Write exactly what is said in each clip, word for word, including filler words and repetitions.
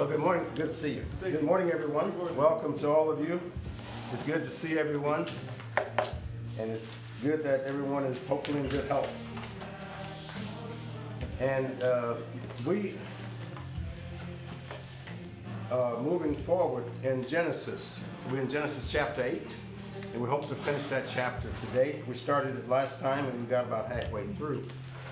Well, good morning. Good to see you. Good morning, everyone. Welcome to all of you. It's good to see everyone. And it's good that everyone is hopefully in good health. And uh, we are moving forward in Genesis. We're in Genesis chapter eight. And we hope to finish that chapter today. We started it last time and we got about halfway through.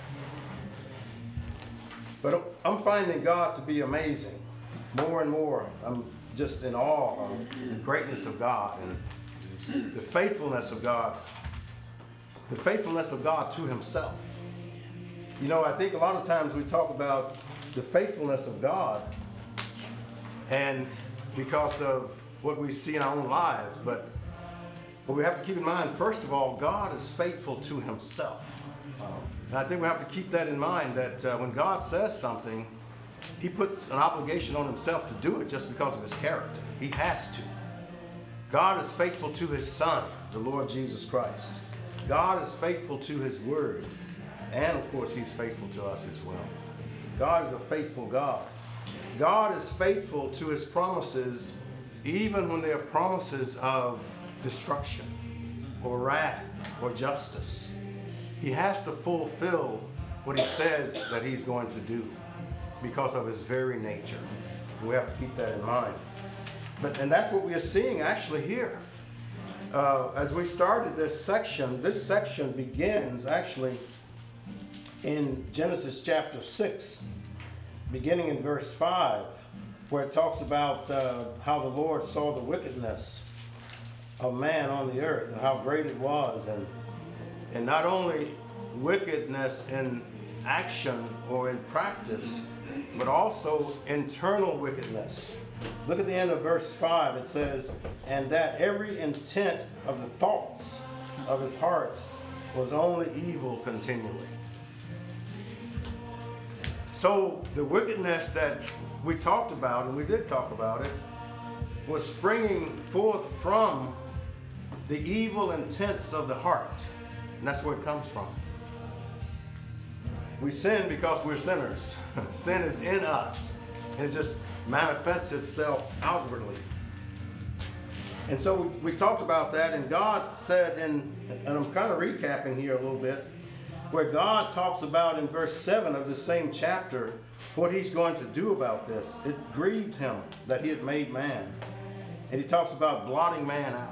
But I'm finding God to be amazing. More and more, I'm just in awe of the greatness of God and the faithfulness of God. The faithfulness of God to himself. You know, I think a lot of times we talk about the faithfulness of God and because of what we see in our own lives, but But we have to keep in mind, first of all, God is faithful to himself. And I think we have to keep that in mind, that uh, when God says something, he puts an obligation on himself to do it just because of his character. He has to. God is faithful to his Son, the Lord Jesus Christ. God is faithful to his word. And of course, he's faithful to us as well. God is a faithful God. God is faithful to his promises, even when they are promises of destruction or wrath or justice. He has to fulfill what he says that he's going to do because of his very nature. We have to keep that in mind. But and that's what we are seeing actually here. Uh, as we started this section, this section begins actually in Genesis chapter six, beginning in verse five, where it talks about uh, how the Lord saw the wickedness of man on the earth and how great it was, and and not only wickedness in action or in practice, but also internal wickedness. Look at the end of verse five. It says, and that every intent of the thoughts of his heart was only evil continually. So the wickedness that we talked about, and we did talk about it, was springing forth from the evil intents of the heart. And that's where it comes from. We sin because we're sinners. Sin is in us. And it just manifests itself outwardly. And so we, we talked about that, and God said, in, and I'm kind of recapping here a little bit, where God talks about in verse seven of the same chapter what he's going to do about this. It grieved him that he had made man. And he talks about blotting man out.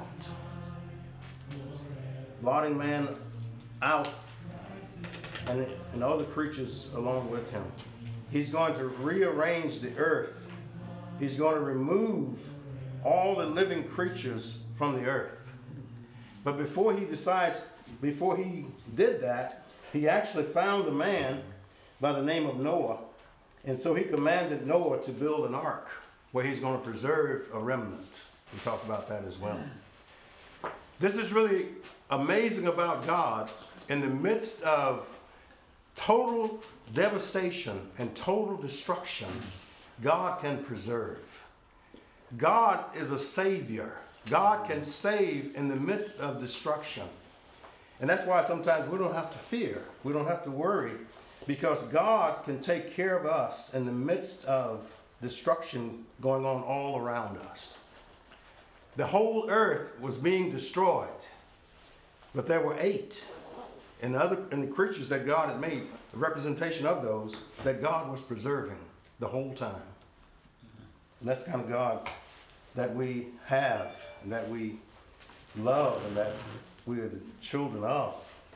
Blotting man out and, and other creatures along with him. He's going to rearrange the earth. He's going to remove all the living creatures from the earth. But before he decides, before he did that, he actually found a man by the name of Noah. And so he commanded Noah to build an ark where he's going to preserve a remnant. We talked about that as well. This is really amazing about God. In the midst of total devastation and total destruction, God can preserve. God is a savior. God can save in the midst of destruction. And that's why sometimes we don't have to fear. We don't have to worry, because God can take care of us in the midst of destruction going on all around us. The whole earth was being destroyed. But there were eight, and the other and the creatures that God had made, a representation of those that God was preserving the whole time. And that's the kind of God that we have, and that we love, and that we are the children of.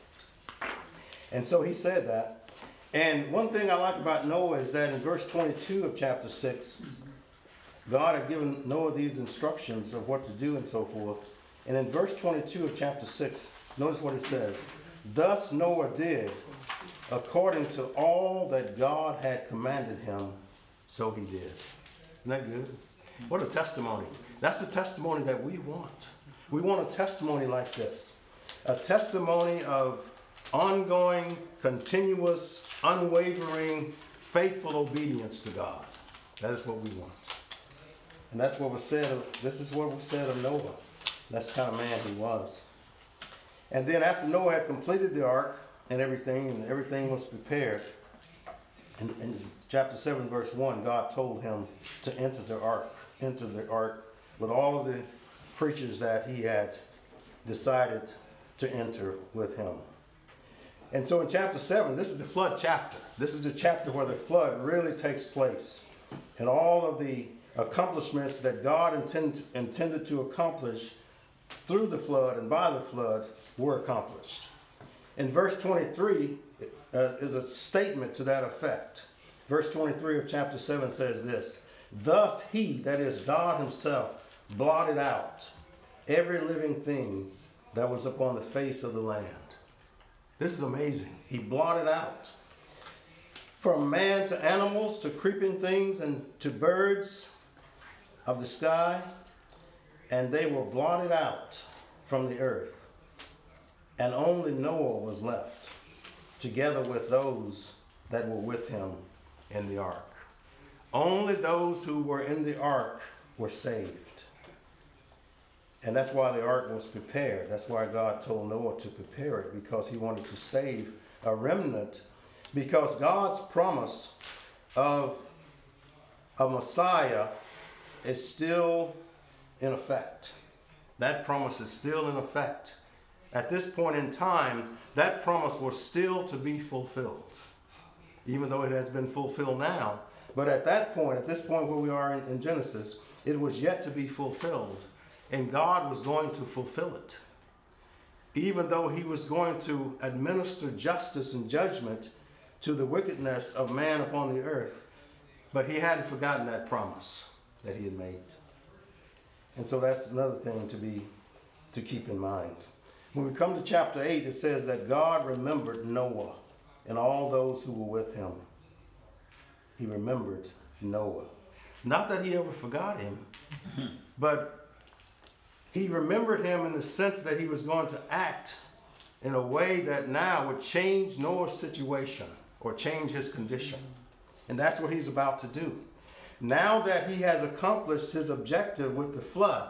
And so he said that. And one thing I like about Noah is that in verse twenty-two of chapter six, God had given Noah these instructions of what to do and so forth. And in verse twenty-two of chapter six, notice what it says. Thus Noah did according to all that God had commanded him, so he did. Isn't that good? What a testimony. That's the testimony that we want. We want a testimony like this. A testimony of ongoing, continuous, unwavering, faithful obedience to God. That is what we want. And that's what was said of, this is what was said of Noah. That's the kind of man he was. And then after Noah had completed the ark and everything, and everything was prepared, and, and chapter seven, verse one, God told him to enter the ark, enter the ark with all of the creatures that he had decided to enter with him. And so in chapter seven, this is the flood chapter. This is the chapter where the flood really takes place. And all of the accomplishments that God intend, intended to accomplish through the flood and by the flood were accomplished. In verse twenty-three uh, is a statement to that effect. Verse twenty-three of chapter seven says this: "Thus he," that is God himself, "blotted out every living thing that was upon the face of the land." This is amazing. He blotted out. From man to animals to creeping things and to birds of the sky, and they were blotted out from the earth. And only Noah was left, together with those that were with him in the ark. Only those who were in the ark were saved. And that's why the ark was prepared. That's why God told Noah to prepare it, because he wanted to save a remnant. Because God's promise of a Messiah is still in effect. That promise is still in effect. At this point in time, that promise was still to be fulfilled, even though it has been fulfilled now. But at that point, at this point where we are in, in Genesis, it was yet to be fulfilled. And God was going to fulfill it. Even though he was going to administer justice and judgment to the wickedness of man upon the earth. But he hadn't forgotten that promise that he had made. And so that's another thing to be, to keep in mind. When we come to chapter eight, it says that God remembered Noah and all those who were with him. He remembered Noah. Not that he ever forgot him, but he remembered him in the sense that he was going to act in a way that now would change Noah's situation or change his condition. And that's what he's about to do. Now that he has accomplished his objective with the flood,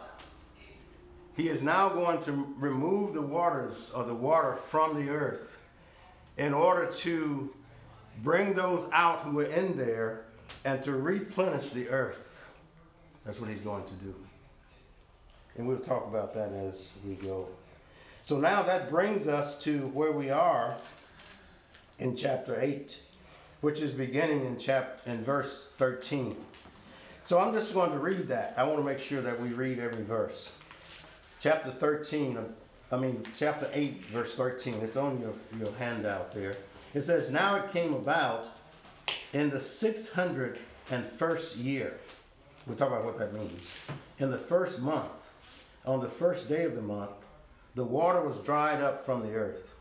he is now going to remove the waters or the water from the earth in order to bring those out who were in there and to replenish the earth. That's what he's going to do. And we'll talk about that as we go. So now that brings us to where we are in chapter eight, which is beginning in chapter in verse thirteen. So I'm just going to read that. I want to make sure that we read every verse. Chapter thirteen of, I mean, chapter eight, verse thirteen. It's on your, your handout there. It says, "Now it came about in the six hundred and first year." We'll talk about what that means. "In the first month, on the first day of the month, the water was dried up from the earth.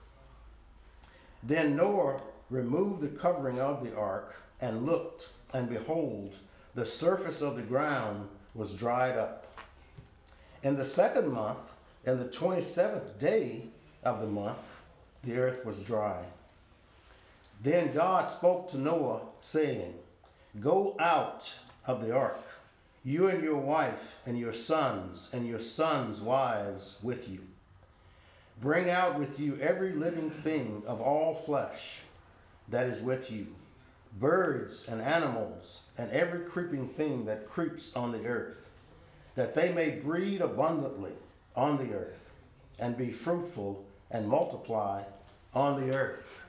Then Noah removed the covering of the ark and looked, and behold, the surface of the ground was dried up. In the second month, in the twenty-seventh day of the month, the earth was dry. Then God spoke to Noah, saying, 'Go out of the ark, you and your wife and your sons and your sons' wives with you. Bring out with you every living thing of all flesh that is with you, birds and animals and every creeping thing that creeps on the earth, that they may breed abundantly on the earth and be fruitful and multiply on the earth.'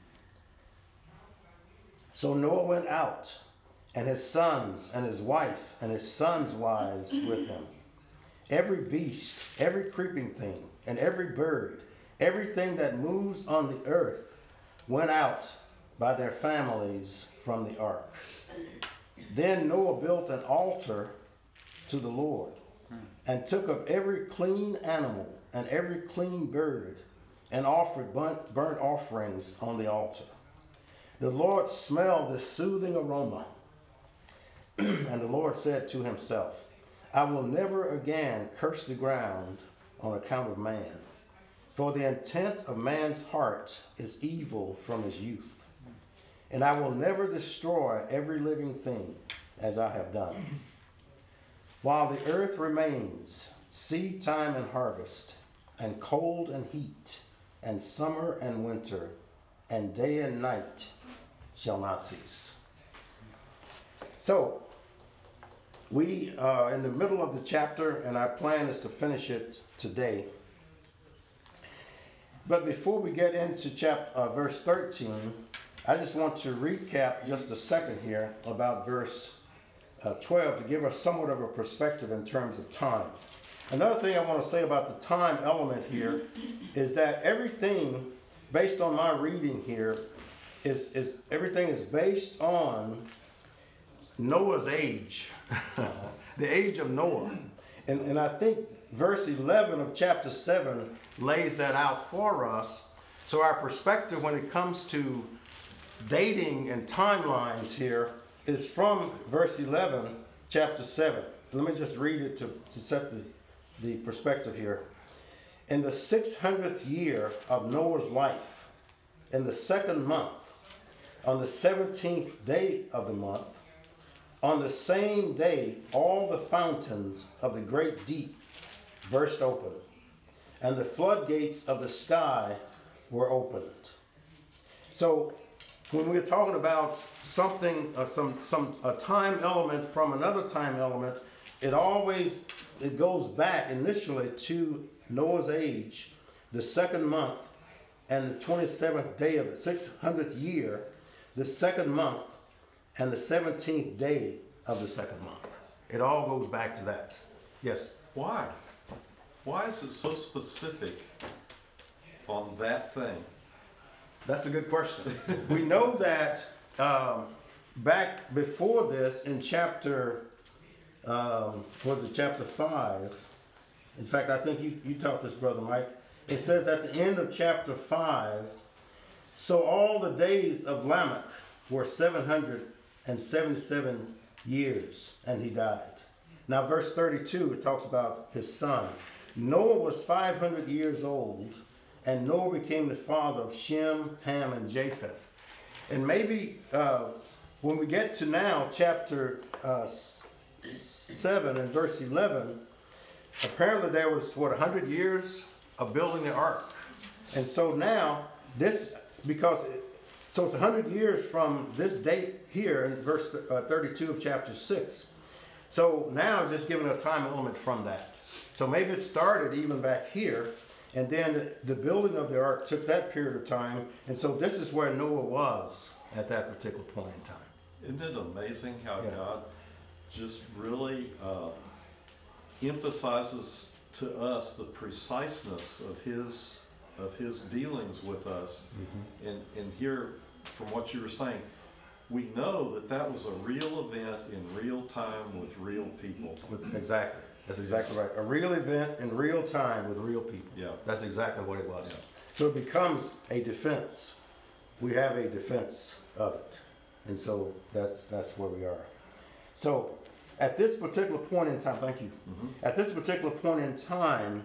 So Noah went out, and his sons and his wife and his sons' wives with him. Every beast, every creeping thing, and every bird, everything that moves on the earth, went out by their families from the ark. Then Noah built an altar to the Lord, and took of every clean animal and every clean bird, and offered burnt, burnt offerings on the altar. The Lord smelled the soothing aroma. And the Lord said to himself, 'I will never again curse the ground on account of man, for the intent of man's heart is evil from his youth. And I will never destroy every living thing as I have done. While the earth remains, seed time and harvest, and cold and heat, and summer and winter, and day and night shall not cease.'" So, we are in the middle of the chapter, and our plan is to finish it today. But before we get into chapter, uh, verse thirteen, I just want to recap just a second here about verse uh, twelve to give us somewhat of a perspective in terms of time. Another thing I want to say about the time element here is that everything, based on my reading here, is, is everything is based on Noah's age, the age of Noah. And, and I think verse eleven of chapter seven lays that out for us. So our perspective when it comes to dating and timelines here is from verse eleven, chapter seven. Let me just read it to, to set the, the perspective here. In the six hundredth year of Noah's life, in the second month, on the seventeenth day of the month, on the same day, all the fountains of the great deep burst open, and the floodgates of the sky were opened. So, when we're talking about something, uh, some some a time element from another time element, it always it goes back initially to Noah's age, the second month, and the twenty-seventh day of the six hundredth year, the second month, and the seventeenth day of the second month. It all goes back to that. Yes? Why? Why is it so specific on that thing? That's a good question. We know that um, back before this in chapter, um, was it chapter five? In fact, I think you, you taught this, Brother Mike. It says at the end of chapter five, so all the days of Lamech were seven hundred seventy-seven years, and he died. Now, verse thirty-two, it talks about his son. Noah was five hundred years old, and Noah became the father of Shem, Ham, and Japheth. And maybe uh, when we get to now, chapter uh, seven and verse eleven, apparently there was, what, one hundred years of building the ark. And so now, this, because, it, so it's one hundred years from this date here in verse uh, thirty-two of chapter six. So now it's just giving a time element from that. So maybe it started even back here, and then the building of the ark took that period of time, and so this is where Noah was at that particular point in time. Isn't it amazing how Yeah. God just really uh, emphasizes to us the preciseness of His of His dealings with us? Mm-hmm. And and here, from what you were saying, we know that that was a real event in real time with real people. Exactly. That's exactly right. A real event in real time with real people. Yeah. That's exactly what it was. Yeah. So it becomes a defense. We have a defense of it. And so that's that's where we are. So at this particular point in time, thank you. Mm-hmm. At this particular point in time,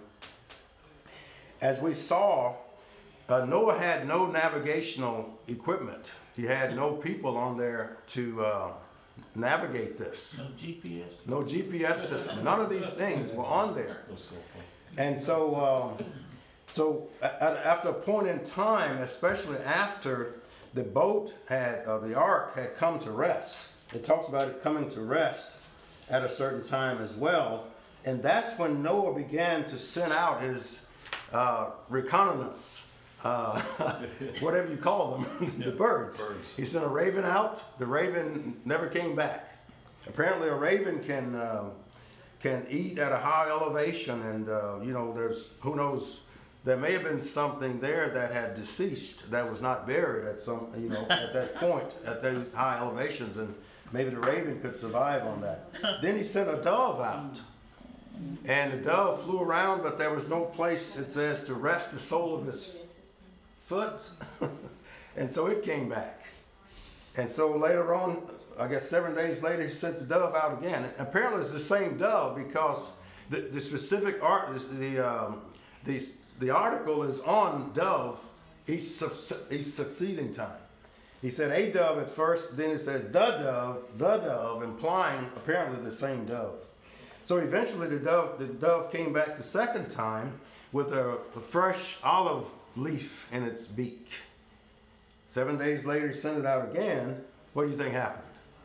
as we saw, uh, Noah had no navigational equipment. He had no people on there to uh, navigate this. No G P S? No G P S system. None of these things were on there. And so, um, so a- a- after a point in time, especially after the boat had, uh, the ark had come to rest, it talks about it coming to rest at a certain time as well. And that's when Noah began to send out his uh, reconnaissance. Uh, whatever you call them, the birds. birds. He sent a raven out. The raven never came back. Apparently, a raven can uh, can eat at a high elevation, and uh, you know, there's who knows. There may have been something there that had deceased that was not buried at some, you know, at that point at those high elevations, and maybe the raven could survive on that. Then he sent a dove out. And the dove flew around, but there was no place, it says, to rest the sole of his foot. And so it came back. And so later on, I guess seven days later, he sent the dove out again. And apparently it's the same dove because the, the specific art, the, um, the, the article is on dove each, each succeeding time. He said a dove at first, then it says the dove, the dove, implying apparently the same dove. So eventually the dove, the dove came back the second time with a, a fresh olive leaf in its beak. Seven days later, he sent it out again. What do you think happened?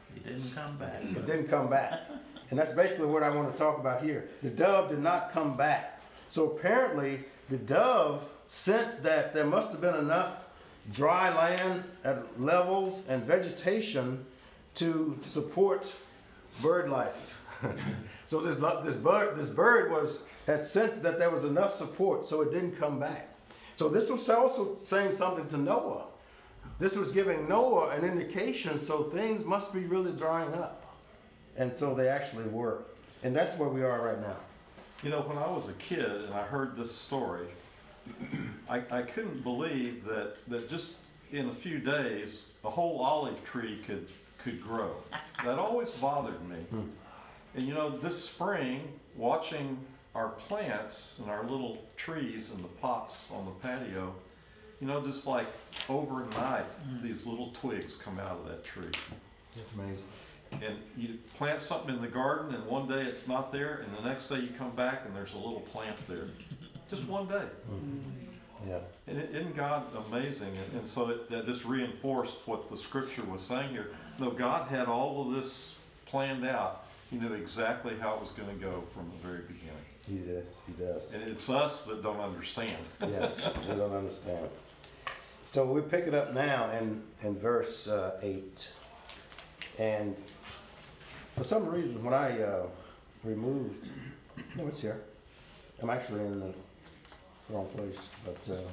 He didn't come back. It didn't come back. And that's basically what I want to talk about here. The dove did not come back. So apparently, the dove sensed that there must have been enough dry land at levels and vegetation to support bird life. So this lo- this bird this bird was had sensed that there was enough support, so it didn't come back. So this was also saying something to Noah. This was giving Noah an indication, so things must be really drying up. And so they actually were. And that's where we are right now. You know, when I was a kid and I heard this story, I, I couldn't believe that, that just in a few days, a whole olive tree could, could grow. That always bothered me. Hmm. And you know, this spring, watching our plants and our little trees in the pots on the patio, you know, just like overnight, these little twigs come out of that tree. That's amazing. And you plant something in the garden and one day it's not there and the next day you come back and there's a little plant there. Just one day. Yeah. And it, isn't God amazing? And, and so it, that just reinforced what the scripture was saying here. No, God had all of this planned out. He knew exactly how it was going to go from the very beginning. He does. He does. And it's us that don't understand. Yes, we don't understand. So we pick it up now in, in verse uh, eight. And for some reason, when I uh, removed, no, it's here. I'm actually in the wrong place, but uh,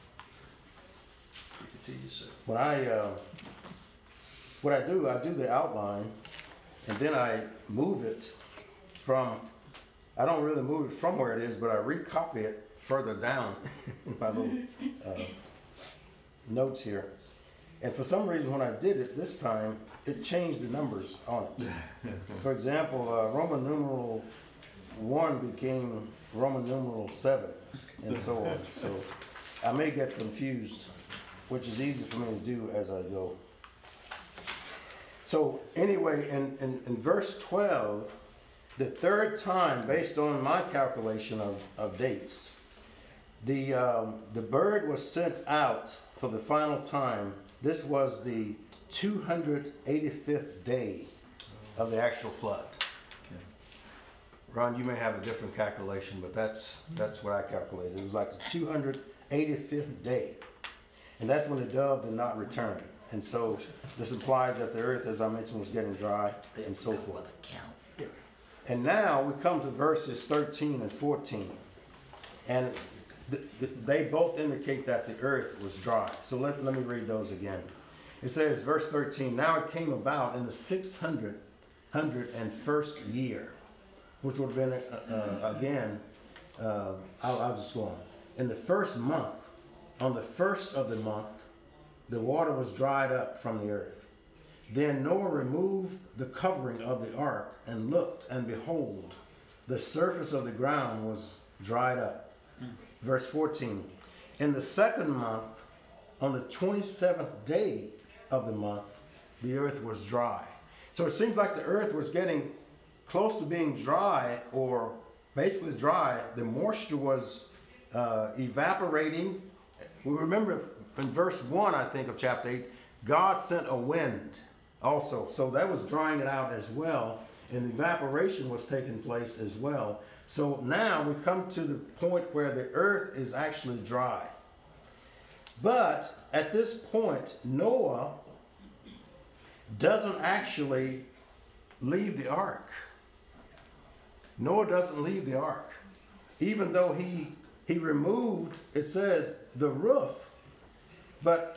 when I, uh, what I do, I do the outline, and then I move it from, I don't really move it from where it is, but I recopy it further down in my little uh, notes here. And for some reason, when I did it this time, it changed the numbers on it. For example, uh, Roman numeral one became Roman numeral seven, and so on. So I may get confused, which is easy for me to do as I go. So anyway, in, in, in verse twelve, the third time, based on my calculation of, of dates, the, um, the bird was sent out for the final time. This was the two hundred eighty-fifth day of the actual flood. Okay. Ron, you may have a different calculation, but that's that's what I calculated. It was like the two hundred eighty-fifth day. And that's when the dove did not return. And so this implies that the earth, as I mentioned, was getting dry and so forth. And now we come to verses thirteen and fourteen. And th- th- they both indicate that the earth was dry. So let, let me read those again. It says, verse thirteen, now it came about in the six hundred, hundred and first year, which would have been, uh, uh, again, uh, I'll, I'll just go on. In the first month, on the first of the month, the water was dried up from the earth. Then Noah removed the covering of the ark and looked, and behold, the surface of the ground was dried up. Mm. Verse fourteen, in the second month, on the twenty-seventh day of the month, the earth was dry. So it seems like the earth was getting close to being dry, or basically dry. The moisture was uh, evaporating. We remember in verse one, I think, of chapter eight, God sent a wind also. So that was drying it out as well. And evaporation was taking place as well. So now we come to the point where the earth is actually dry. But at this point, Noah doesn't actually leave the ark. Noah doesn't leave the ark. Even though he he removed, it says, the roof. But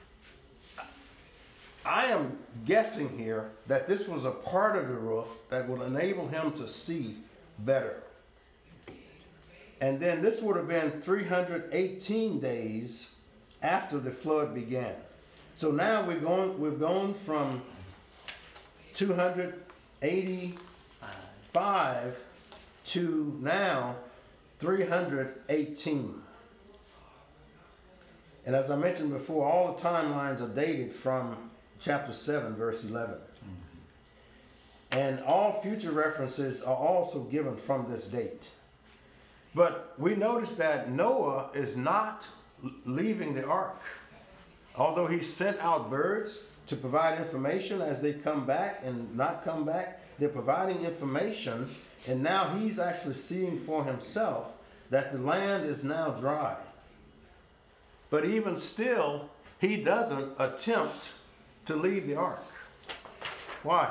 I am guessing here that this was a part of the roof that would enable him to see better. And then this would have been three hundred eighteen days after the flood began. So now we're going, we've gone from two hundred eighty-five to now three hundred eighteen. And as I mentioned before, all the timelines are dated from chapter seven, verse eleven. Mm-hmm. And all future references are also given from this date. But we notice that Noah is not leaving the ark. Although he sent out birds to provide information as they come back and not come back. They're providing information, and now he's actually seeing for himself that the land is now dry. But even still, he doesn't attempt to leave the ark. Why?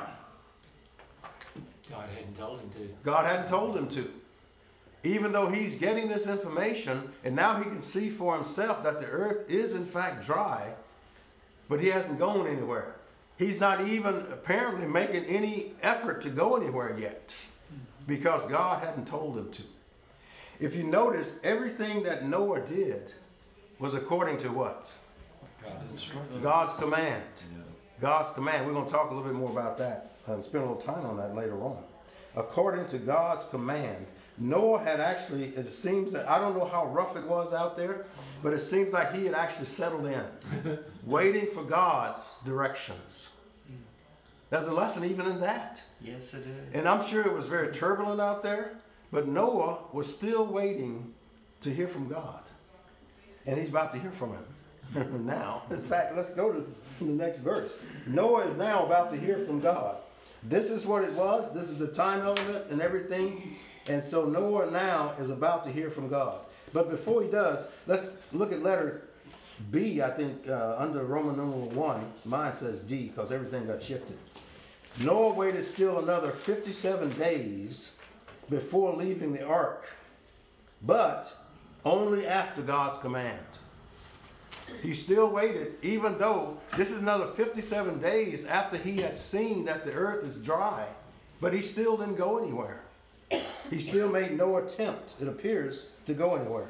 God hadn't told him to. God hadn't told him to. Even though he's getting this information, and now he can see for himself that the earth is in fact dry, but he hasn't gone anywhere. He's not even apparently making any effort to go anywhere yet, because God hadn't told him to. If you notice, everything that Noah did was according to what? God's command. God's command. We're going to talk a little bit more about that and spend a little time on that later on. According to God's command, Noah had actually, it seems that, I don't know how rough it was out there, but it seems like he had actually settled in, waiting for God's directions. There's a lesson even in that. Yes, it is. And I'm sure it was very turbulent out there, but Noah was still waiting to hear from God. And he's about to hear from him now. In fact, let's go to the next verse. Noah is now about to hear from God. This is what it was. This is the time element and everything. And so Noah now is about to hear from God. But before he does, let's look at letter B, I think, uh, under Roman numeral one. Mine says D because everything got shifted. Noah waited still another fifty-seven days before leaving the ark, but only after God's command. He still waited, even though this is another fifty-seven days after he had seen that the earth is dry, but he still didn't go anywhere. He still made no attempt, it appears, to go anywhere.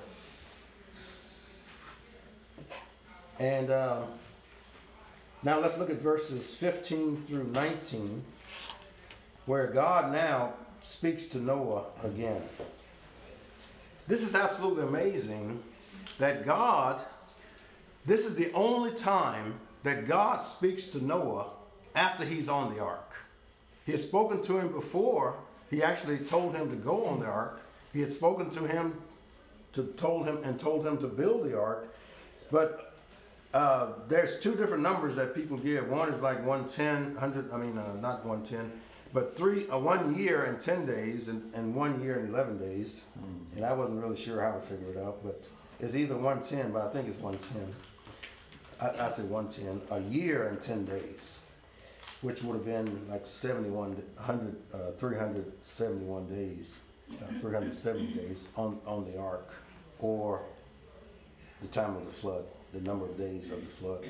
And uh, now let's look at verses fifteen through nineteen, where God now speaks to Noah again. This is absolutely amazing that God, this is the only time that God speaks to Noah after he's on the ark. He had spoken to him before. He actually told him to go on the ark. He had spoken to him, to told him and told him to build the ark. But uh, there's two different numbers that people give. One is like one ten, one hundred, I mean, uh, not one ten, but three, uh, one year and ten days, and, and one year and eleven days. Mm. And I wasn't really sure how to figure it out, but it's either one ten, but I think it's one ten. I, I say one ten, a year and ten days, which would have been like seventy-one, one hundred, uh, three hundred seventy-one days, uh, three hundred seventy days on, on the ark, or the time of the flood, the number of days of the flood.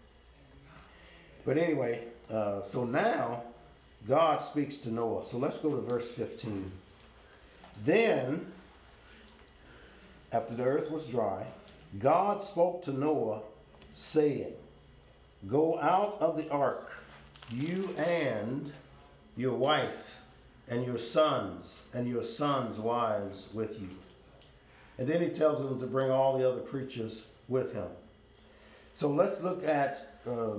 But anyway, uh, so now God speaks to Noah. So let's go to verse fifteen. Then, after the earth was dry, God spoke to Noah, saying, "Go out of the ark, you and your wife and your sons and your sons' wives with you." And then he tells them to bring all the other creatures with him. So let's look at uh,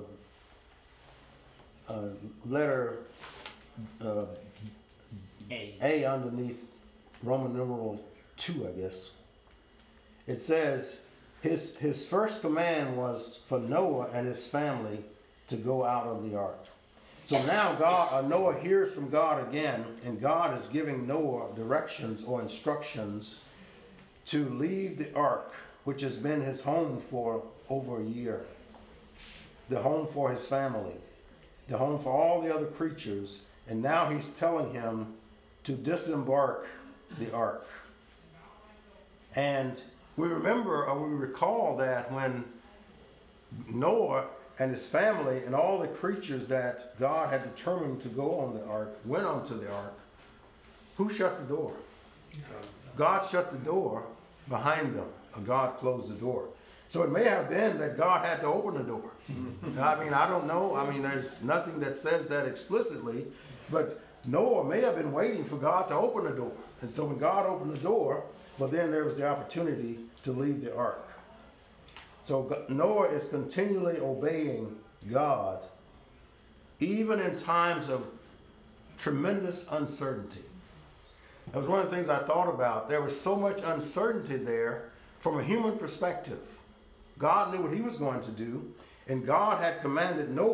uh, letter uh, A. A underneath Roman numeral two, I guess. It says his, his first command was for Noah and his family to go out of the ark. So now God, uh, Noah hears from God again, and God is giving Noah directions or instructions to leave the ark, which has been his home for over a year, the home for his family, the home for all the other creatures, and now he's telling him to disembark the ark. And we remember, or we recall that when Noah and his family and all the creatures that God had determined to go on the ark went onto the ark, who shut the door? God shut the door behind them. God closed the door. So it may have been that God had to open the door. I mean, I don't know. I mean, there's nothing that says that explicitly, but Noah may have been waiting for God to open the door. And so when God opened the door, well, then there was the opportunity to leave the ark. So Noah is continually obeying God, even in times of tremendous uncertainty. That was one of the things I thought about. There was so much uncertainty there from a human perspective. God knew what he was going to do, and God had commanded Noah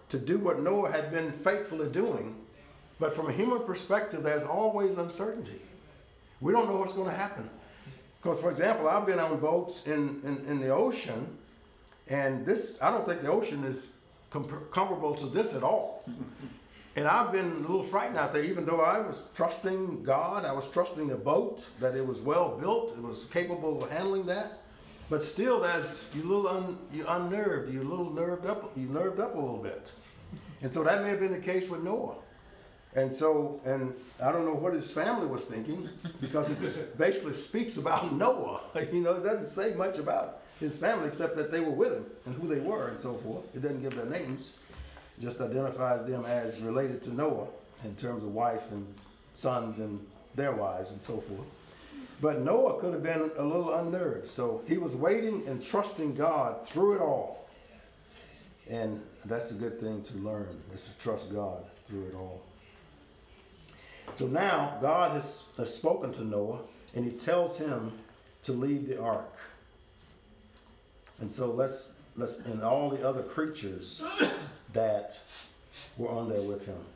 to do what Noah had been faithfully doing. But from a human perspective, there's always uncertainty. We don't know what's going to happen. Because, for example, I've been on boats in, in, in the ocean, and this, I don't think the ocean is comp- comparable to this at all. And I've been a little frightened out there, even though I was trusting God. I was trusting the boat, that it was well built, it was capable of handling that. But still, there's you little un, you unnerved, you a little nerved up, you nerved up a little bit. And so that may have been the case with Noah. And so, and I don't know what his family was thinking, because it basically speaks about Noah. You know, it doesn't say much about his family except that they were with him and who they were and so forth. It doesn't give their names. It just identifies them as related to Noah in terms of wife and sons and their wives and so forth. But Noah could have been a little unnerved. So he was waiting and trusting God through it all. And that's a good thing to learn, is to trust God through it all. So now God has, has spoken to Noah, and he tells him to leave the ark. And so let's let's and all the other creatures that were on there with him.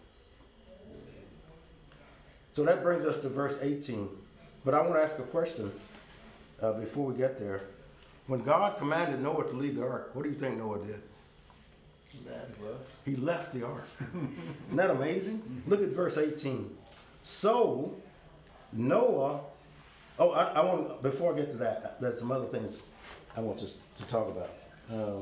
So that brings us to verse eighteen. But I want to ask a question uh, before we get there. When God commanded Noah to leave the ark, what do you think Noah did? He left the ark. Isn't that amazing? Look at verse eighteen. So Noah, oh, I, I want, before I get to that, there's some other things I want to, to talk about. Um,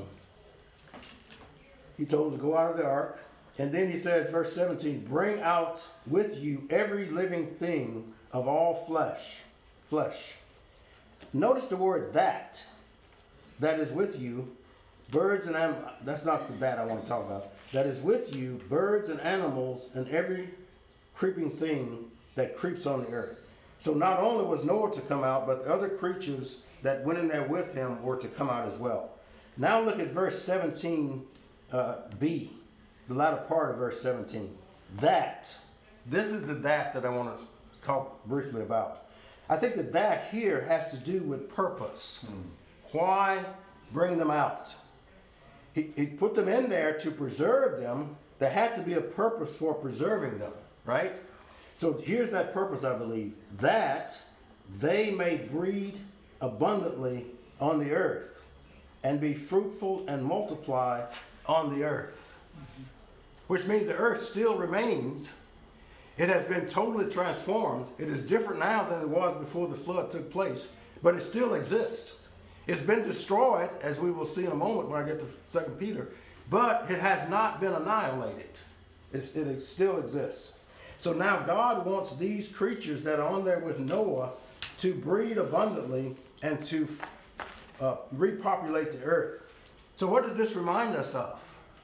he told him to go out of the ark. And then he says, verse seventeen, bring out with you every living thing of all flesh. Flesh. Notice the word that. That is with you, birds and animals. That's not the that I want to talk about. That is with you, birds and animals and every creeping thing that creeps on the earth. So not only was Noah to come out, but the other creatures that went in there with him were to come out as well. Now look at verse seventeen uh, B, the latter part of verse seventeen. That. This is the that that I want to talk briefly about. I think that that here has to do with purpose. Hmm. Why bring them out? He, he put them in there to preserve them. There had to be a purpose for preserving them, right? So here's that purpose, I believe. That they may breed abundantly on the earth and be fruitful and multiply on the earth. Mm-hmm. Which means the earth still remains. It has been totally transformed. It is different now than it was before the flood took place, but it still exists. It's been destroyed, as we will see in a moment when I get to Second Peter, but it has not been annihilated. It's, it still exists. So now God wants these creatures that are on there with Noah to breed abundantly and to uh, repopulate the earth. So what does this remind us of?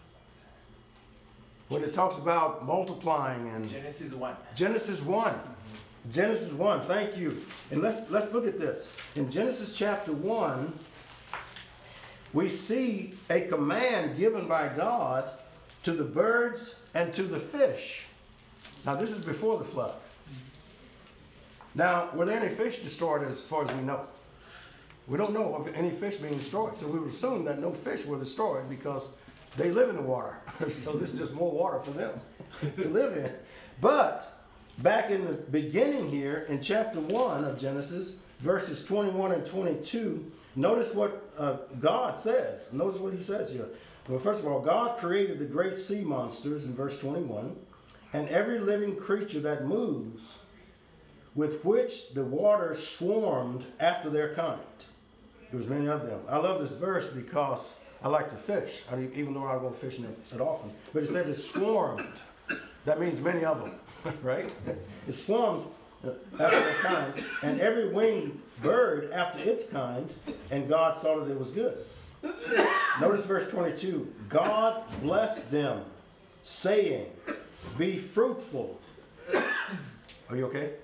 When it talks about multiplying and Genesis one. Genesis one. Mm-hmm. Genesis one, thank you. And let's let's look at this. In Genesis chapter one, we see a command given by God to the birds and to the fish. Now this is before the flood. Now, were there any fish destroyed as far as we know? We don't know of any fish being destroyed. So we would assume that no fish were destroyed because they live in the water. So this is just more water for them to live in. But back in the beginning here, in chapter one of Genesis, verses twenty-one and twenty-two, notice what uh, God says. Notice what he says here. Well, first of all, God created the great sea monsters in verse twenty-one, and every living creature that moves, with which the waters swarmed after their kind. There was many of them. I love this verse because I like to fish, I, even though I don't go fishing that often. But it says it swarmed. That means many of them, right? It swarmed after their kind, and every winged bird after its kind, and God saw that it was good. Notice verse twenty-two. God blessed them, saying, be fruitful. Are you okay?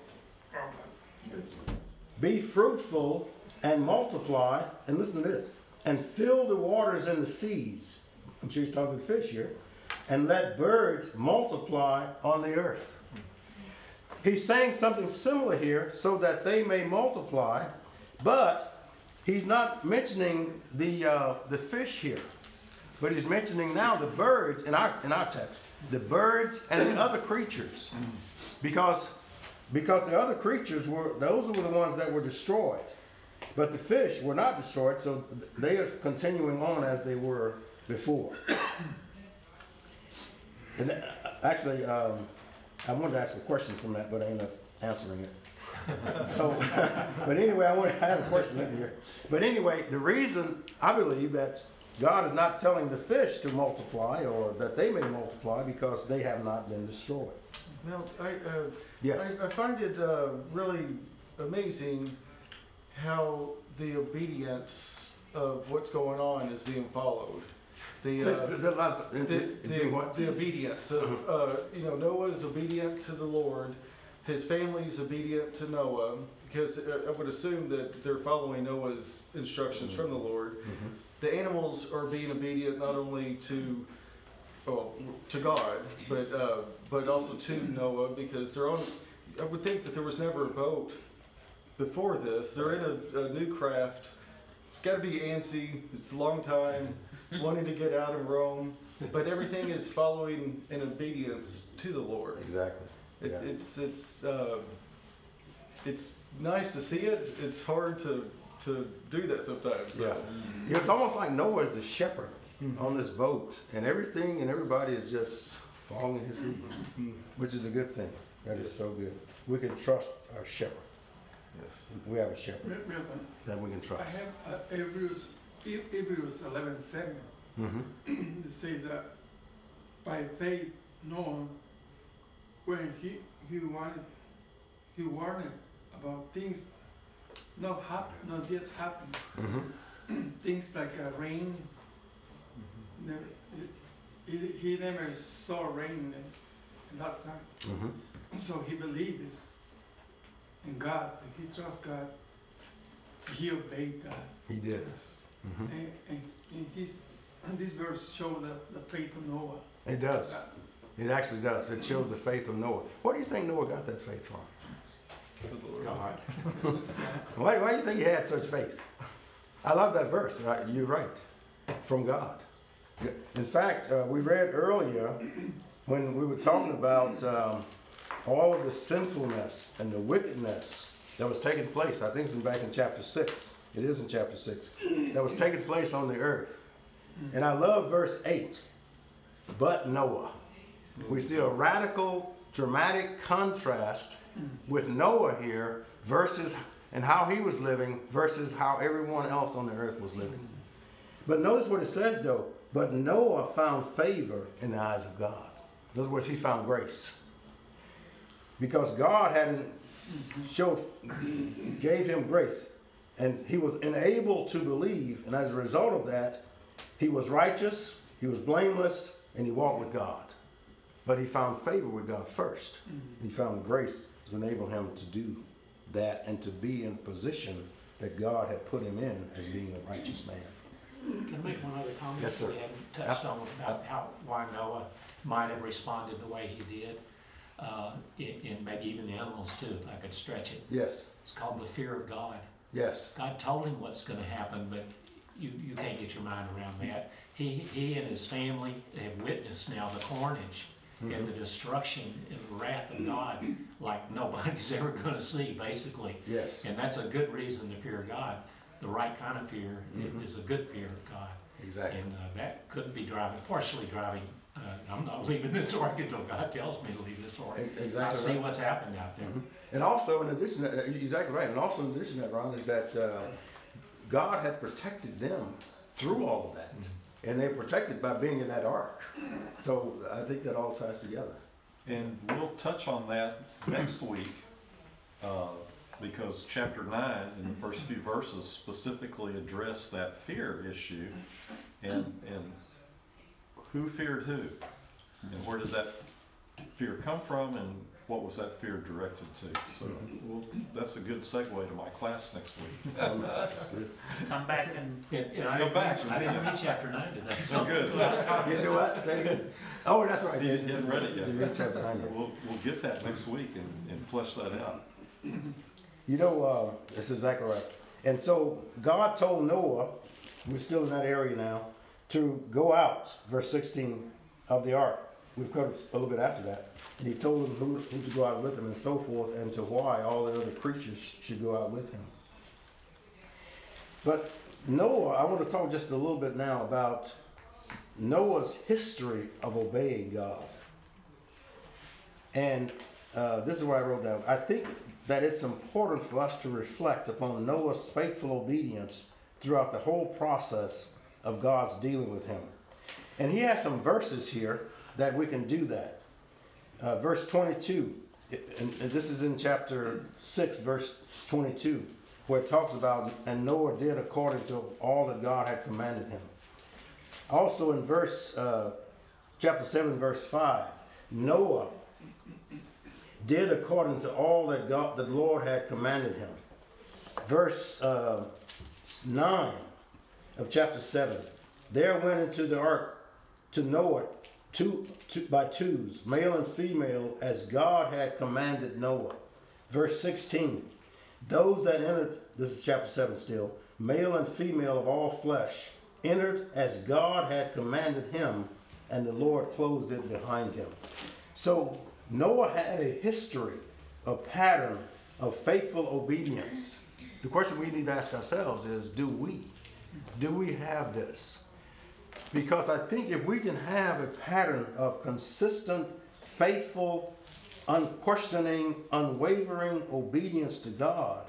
Be fruitful and multiply, and listen to this, and fill the waters in the seas. I'm sure he's talking to fish here. And let birds multiply on the earth. He's saying something similar here, so that they may multiply, but he's not mentioning the uh, the fish here. But he's mentioning now the birds in our in our text, the birds and the other creatures, because because the other creatures were those were the ones that were destroyed, but the fish were not destroyed, so they are continuing on as they were before. And uh, actually, um, I wanted to ask a question from that, but I ended up answering it. So, but anyway, I want to have a question in here. But anyway, the reason I believe that God is not telling the fish to multiply or that they may multiply because they have not been destroyed. Well, I, uh, Yes. I, I find it uh, really amazing how the obedience of what's going on is being followed. The, So- uh, so there's lots of- the, it's being the, what? the obedience of, uh, you know, Noah is obedient to the Lord. His family is obedient to Noah because uh, I would assume that they're following Noah's instructions from the Lord. Mhm. The animals are being obedient not only to, well, to God, but uh, but also to Noah because they're on. I would think that there was never a boat before this. They're in a, a new craft. It's got to be antsy. It's a long time wanting to get out and roam, but everything is following in obedience to the Lord. Exactly. It, Yeah. It's it's uh, it's nice to see it. It's hard to to do that sometimes. Yeah. Yeah, it's almost like Noah is the shepherd on this boat, and everything and everybody is just following his lead, which is a good thing. That is so good. We can trust our shepherd. Yes. We have a shepherd Mil- Milton, that we can I trust. have uh, Hebrews, He- Hebrews eleven seven. Mm-hmm. It says that by faith Noah, when he he wanted, he warned about things not hap- not yet happened. Mm-hmm. Things like uh, rain. Never, he, he never saw rain in, in that time. Mm-hmm. So he believes in God. He trusts God. He obeyed God. He did. Mm-hmm. And, and, and he's, and this verse shows the, the faith of Noah. It does. It actually does. It shows the faith of Noah. What do you think Noah got that faith from? God. Why, why do you think he had such faith? I love that verse. Right? You're right. From God. In fact, uh, we read earlier when we were talking about um, all of the sinfulness and the wickedness that was taking place. I think it's in back in chapter six. It is in chapter six. That was taking place on the earth. And I love verse eight. But Noah. We see a radical, dramatic contrast with Noah here versus and how he was living versus how everyone else on the earth was living. But notice what it says though. But Noah found favor in the eyes of God. In other words, he found grace. Because God hadn't showed, gave him grace. And he was enabled to believe. And as a result of that, he was righteous, he was blameless, and he walked with God. But he found favor with God first. He found the grace to enable him to do that and to be in a position that God had put him in as being a righteous man. Can I make one other comment? Yes, sir. We haven't touched on about how, why Noah might have responded the way he did, uh, in, in maybe even the animals too, if I could stretch it. Yes, It's called the fear of God. yes. God told him what's gonna happen, but you, you can't get your mind around that. He, he and his family have witnessed now the carnage and the destruction and the wrath of God like nobody's ever gonna see, basically. Yes, And that's a good reason to fear God. The right kind of fear Mhm. is a good fear of God. exactly. And uh, that could be driving, partially driving, uh, I'm not leaving this organ until God tells me to leave this organ. E- I Exactly see right. what's happened out there. Mhm. And also, in addition, to that, you're exactly right. And also, in addition to that, Ron, is that uh, God had protected them through all of that, and they're protected by being in that ark. So I think that all ties together. And we'll touch on that next week, uh, because chapter nine in the first few verses specifically address that fear issue, and and who feared who, and where did that fear come from, and what was that fear directed to? So we'll, that's a good segue to my class next week. That's good. Come back and. and- and I Come didn't back. read- I didn't read chapter nine today. So good. You do what? Say it again. Oh, that's right. You hadn't read it yet. You read chapter nine yet. We'll, we'll get that next week and, and flesh that out. You know, uh, that's exactly right. And so God told Noah, we're still in that area now, to go out, verse sixteen of the ark. We've covered a little bit after that. And he told them who, who to go out with him and so forth, and to why all the other creatures should go out with him. But Noah, I want to talk just a little bit now about Noah's history of obeying God. And uh, this is what I wrote down. I think that it's important for us to reflect upon Noah's faithful obedience throughout the whole process of God's dealing with him. And he has some verses here that we can do that. Uh, verse twenty-two, and this is in chapter six, verse twenty-two, where it talks about, and Noah did according to all that God had commanded him. Also in verse, uh, chapter seven, verse five, Noah did according to all that God, the Lord had commanded him. Verse uh, nine of chapter seven, there went into the ark to Noah two, two by twos, male and female, as God had commanded Noah. Verse sixteen, those that entered, this is chapter seven still, male and female of all flesh, entered as God had commanded him, and the Lord closed it behind him. So Noah had a history, a pattern of faithful obedience. The question we need to ask ourselves is, do we? Do we have this? Because I think if we can have a pattern of consistent, faithful, unquestioning, unwavering obedience to God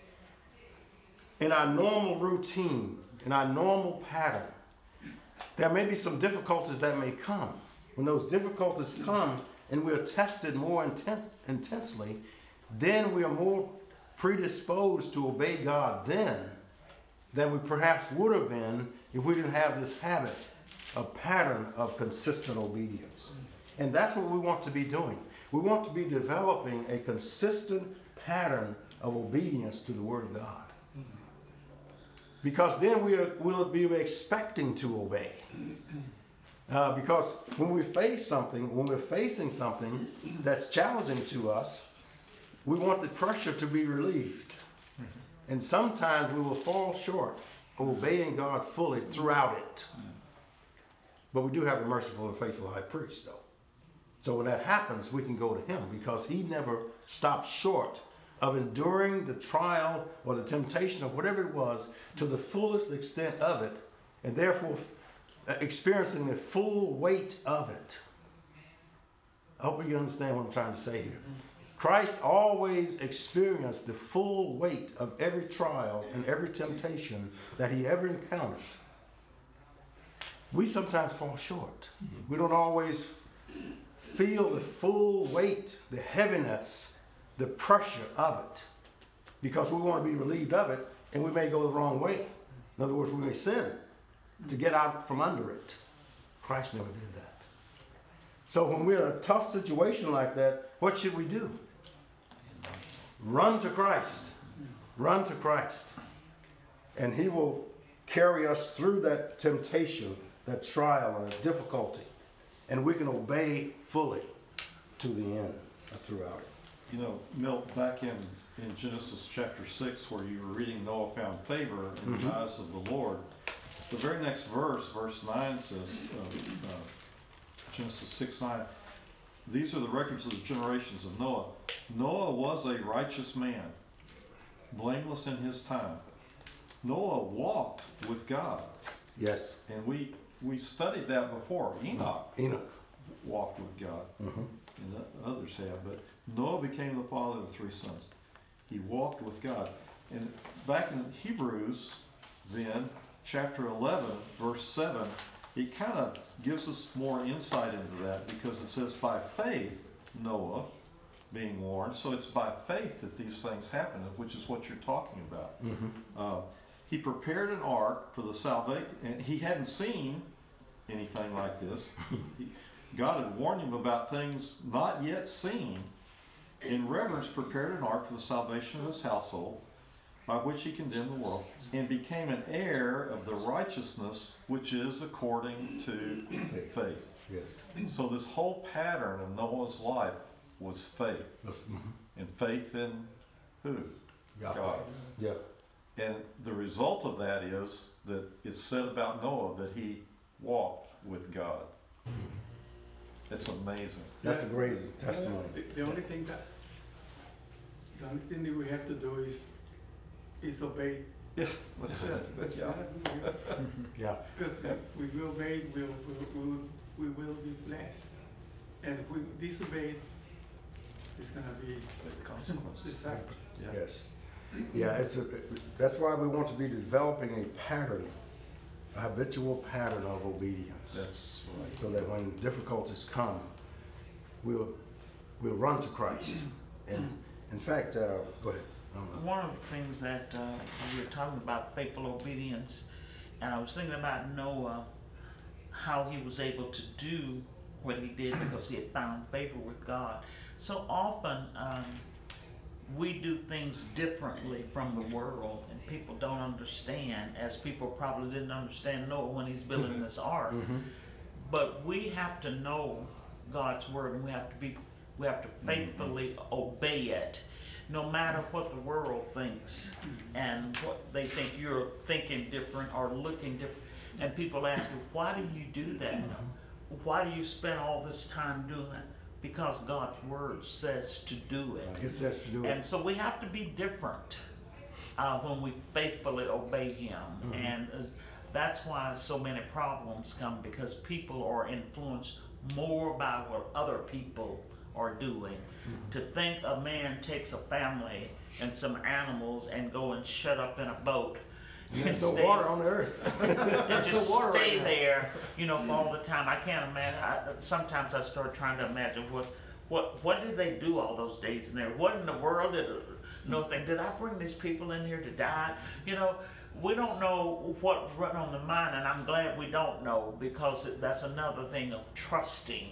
in our normal routine, in our normal pattern, there may be some difficulties that may come. When those difficulties come and we are tested more intense, intensely, then we are more predisposed to obey God then than we perhaps would have been if we didn't have this habit, a pattern of consistent obedience. And that's what we want to be doing. We want to be developing a consistent pattern of obedience to the Word of God. Because then we are, we'll be expecting to obey. Uh, because when we face something, when we're facing something that's challenging to us, we want the pressure to be relieved. And sometimes we will fall short of obeying God fully throughout it. But we do have a merciful and faithful high priest, though. So when that happens, we can go to him because he never stopped short of enduring the trial or the temptation or whatever it was to the fullest extent of it, and therefore experiencing the full weight of it. I hope you understand what I'm trying to say here. Christ always experienced the full weight of every trial and every temptation that he ever encountered. We sometimes fall short. We don't always feel the full weight, the heaviness, the pressure of it, because we want to be relieved of it, and we may go the wrong way. In other words, we may sin to get out from under it. Christ never did that. So when we're in a tough situation like that, what should we do? Run to Christ. Run to Christ. And he will carry us through that temptation, that trial, and that difficulty. And we can obey fully to the end throughout it. You know, Milt, back in, in Genesis chapter six, where you were reading Noah found favor in mm-hmm. the eyes of the Lord, the very next verse, verse nine says, uh, uh, Genesis six nine, these are the records of the generations of Noah. Noah was a righteous man, blameless in his time. Noah walked with God. Yes. And we we studied that before. Enoch, Enoch. walked with God, mm-hmm. and the others have. But Noah became the father of three sons. He walked with God. And back in Hebrews, then, chapter eleven, verse seven, it kind of gives us more insight into that, because it says, by faith, Noah, being warned. So it's by faith that these things happen, which is what you're talking about. Mm-hmm. Uh, he prepared an ark for the salvation, and he hadn't seen anything like this. he, God had warned him about things not yet seen. In reverence, prepared an ark for the salvation of his household, by which he condemned the world, and became an heir of the righteousness which is according to faith. faith. Yes. So this whole pattern of Noah's life was faith. Mm-hmm. And faith in who? God. God. Yeah. And the result of that is that it's said about Noah that he walked with God. It's amazing. That's a great testimony. The, the only thing that, the only thing that we have to do is, is obey. Yeah, that's it. That's Yeah. it. Yeah, Because we will obey, we will, we will, we will be blessed. And if we disobey, it's gonna be The consequences. disaster. Yeah. yes. Yeah, it's a, that's why we want to be developing a pattern, a habitual pattern of obedience. That's right. So that when difficulties come, we'll, we'll run to Christ. And in fact, uh, go ahead. I don't know. One of the things that uh, we were talking about faithful obedience, and I was thinking about Noah, how he was able to do what he did because he had found favor with God. So often um, we do things differently from the world, and people don't understand, as people probably didn't understand Noah when he's building this ark. Mhm. But we have to know God's word, and we have to be, we have to faithfully obey it, no matter what the world thinks and what they think you're thinking different or looking different. And people ask you, why do you do that? Why do you spend all this time doing that? Because God's word says to do it. It says to do it. And so we have to be different uh, when we faithfully obey Him. Mhm. And as, that's why so many problems come, because people are influenced more by what other people are doing. Mm-hmm. To think a man takes a family and some animals and go and shut up in a boat And and there's no stay, water on the earth. and just No water right stay now. there, you know, for all the time. I can't imagine. I, sometimes I start trying to imagine what, what, what did they do all those days in there? What in the world did, no thing? Did I bring these people in here to die? You know, we don't know what run on the mind, and I'm glad we don't know, because it, that's another thing of trusting.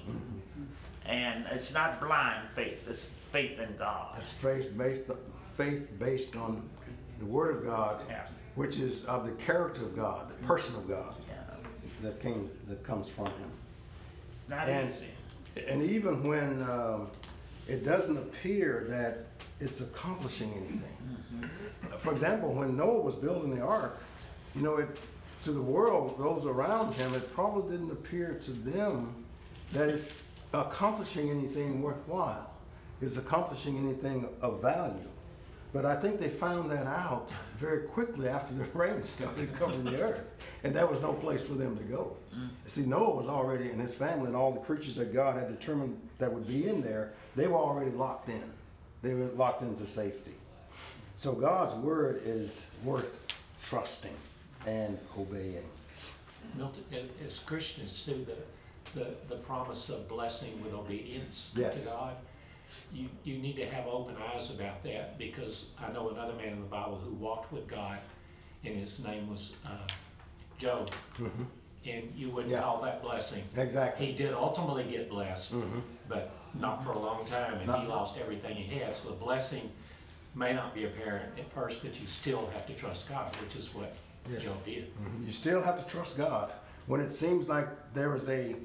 And it's not blind faith; it's faith in God. It's faith based, faith based on the Word of God, Yeah. which is of the character of God, the person of God Yeah. that came, that comes from Him. Not And- easy. And even when um, it doesn't appear that it's accomplishing anything. For example, when Noah was building the ark, you know, it, to the world, those around him, it probably didn't appear to them that it's accomplishing anything worthwhile, is accomplishing anything of value. But I think they found that out very quickly after the rain started covering the earth, and there was no place for them to go. See, Noah was already, and his family and all the creatures that God had determined that would be in there, they were already locked in. They were locked into safety. So God's word is worth trusting and obeying. Milton, a- as Christians too, the, the, the promise of blessing with obedience Yes. to God, you, you need to have open eyes about that, because I know another man in the Bible who walked with God, and his name was uh, Job, Mhm. and you wouldn't Yeah. call that blessing. Exactly. He did ultimately get blessed, Mhm. but not for a long time, and he Not- lost everything he had. So the blessing may not be apparent at first, but you still have to trust God, which is what Yes. Job did. You still have to trust God when it seems like there is a,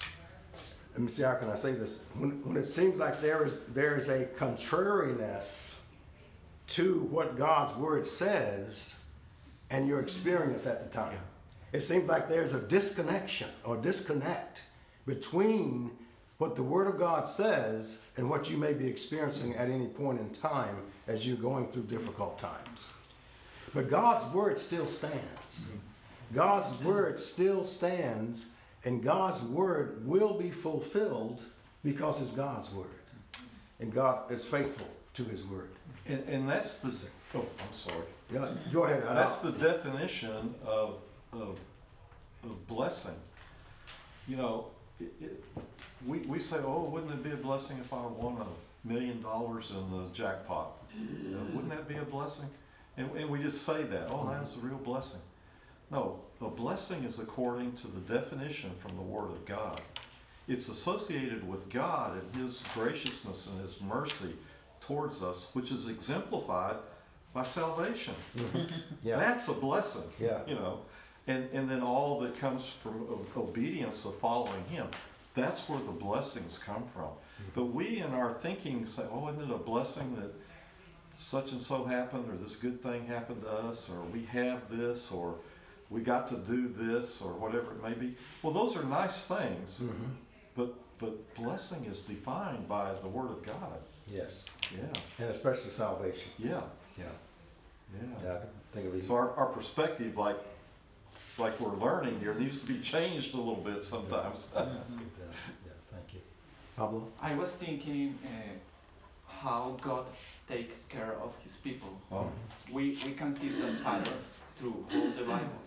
let me see, how can I say this? When, when it seems like there is, there is a contrariness to what God's word says and your experience at the time. It seems like there's a disconnection or disconnect between what the word of God says and what you may be experiencing at any point in time as you're going through difficult times. But God's word still stands. God's word still stands, and God's word will be fulfilled because it's God's word. And God is faithful to his word. And, and that's the, oh, I'm sorry. Yeah, go ahead. uh, That's the definition of, of, of blessing. You know, it, it, we, we say, oh, wouldn't it be a blessing if I won a million dollars in the jackpot? You know, wouldn't that be a blessing? And, and we just say that, oh, that's a real blessing. No, a blessing is according to the definition from the Word of God. It's associated with God and His graciousness and His mercy towards us, which is exemplified by salvation. Yeah. That's a blessing. Yeah. You know, and, and then all that comes from o- obedience of following Him. That's where the blessings come from. But we in our thinking say, oh, isn't it a blessing that such and so happened, or this good thing happened to us, or we have this, or we got to do this or whatever it may be. Well, those are nice things, Mhm. but but blessing is defined by the Word of God. Yes. Yeah, And especially salvation. yeah, Yeah. yeah. Yeah, I can think of So our, our perspective, like like we're learning here, needs to be changed a little bit sometimes. It does. Yeah, thank you. Pablo? I was thinking uh, how God takes care of his people. Oh, We, we can see that pattern through all the Bible.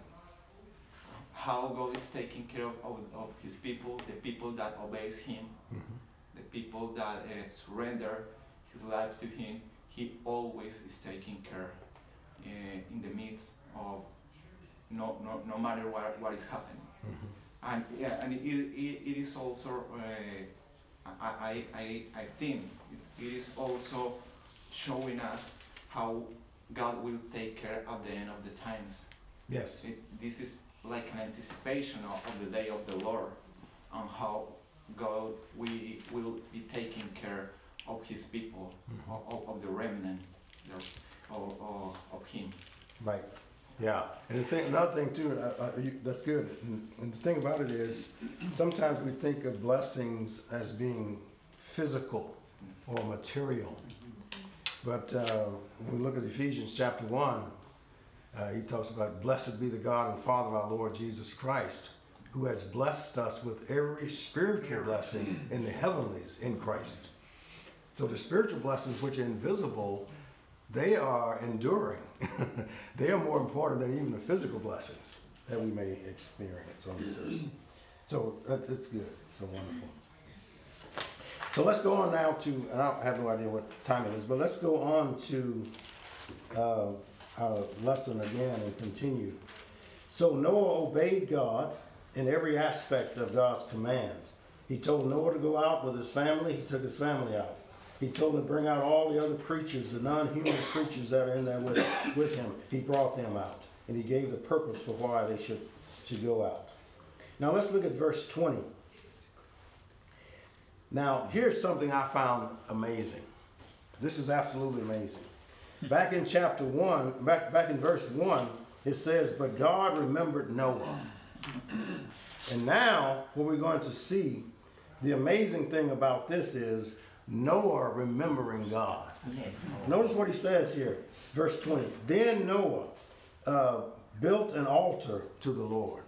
How God is taking care of, of, of his people, the people that obeys him, the people that uh, surrender his life to him. He always is taking care uh, in the midst of no, no, no matter what, what is happening. And yeah, and it, it, it is also uh, I, I, I, I think it, it is also showing us how God will take care at the end of the times. Yes. It, this is like an anticipation of, of the day of the Lord, on how God we will be taking care of His people, Mhm. of, of, of the remnant of, of, of Him. Right. Yeah. And the thing, another thing too, uh, uh, you, that's good. And, and the thing about it is, sometimes we think of blessings as being physical or material. But uh, when we look at Ephesians chapter one, uh, he talks about, blessed be the God and Father of our Lord Jesus Christ, who has blessed us with every spiritual blessing in the heavenlies in Christ. So the spiritual blessings, which are invisible, they are enduring. They are more important than even the physical blessings that we may experience on this earth. So that's it's good. So wonderful. So let's go on now to, and I don't have no idea what time it is, but let's go on to uh, our lesson again and continue. So Noah obeyed God in every aspect of God's command. He told Noah to go out with his family. He took his family out. He told him to bring out all the other creatures, the non-human creatures that are in there with, with him. He brought them out, and he gave the purpose for why they should, should go out. Now let's look at verse twenty. Now, here's something I found amazing. This is absolutely amazing. Back in chapter one, back, back in verse one, it says, but God remembered Noah. And now, what we're going to see, the amazing thing about this is Noah remembering God. Notice what he says here, verse twenty. Then Noah uh, built an altar to the Lord.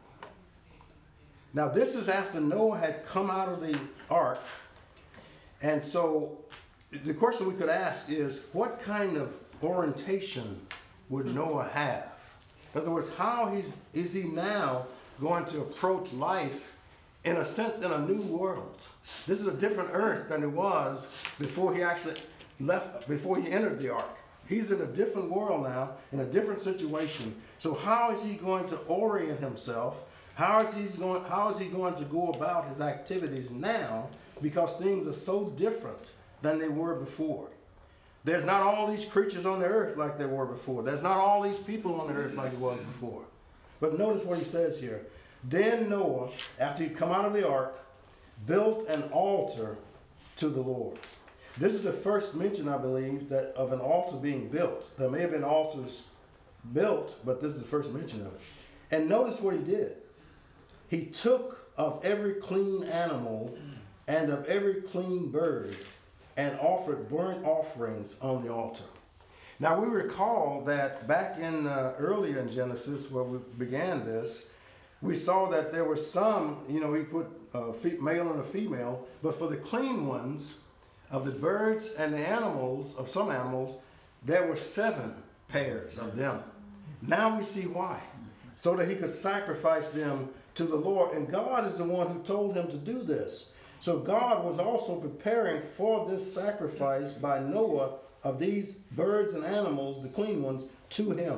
Now, this is after Noah had come out of the ark. And so the question we could ask is, what kind of orientation would Noah have? In other words, how he's, is he now going to approach life, in a sense, in a new world? This is a different earth than it was before he actually left, before he entered the ark. He's in a different world now, in a different situation. So how is he going to orient himself? How is he going, how is he going to go about his activities now? Because things are so different than they were before. There's not all these creatures on the earth like there were before. There's not all these people on the earth like it was before. But notice what he says here. Then Noah, after he'd come out of the ark, built an altar to the Lord. This is the first mention, I believe, that of an altar being built. There may have been altars built, but this is the first mention of it. And notice what he did. He took of every clean animal and of every clean bird and offered burnt offerings on the altar. Now we recall that back in uh, earlier in Genesis, where we began this, we saw that there were some, you know, he put a male and a female, but for the clean ones, of the birds and the animals, of some animals, there were seven pairs of them. Now we see why. So that he could sacrifice them to the Lord. And God is the one who told him to do this. So God was also preparing for this sacrifice by Noah of these birds and animals, the clean ones, to him.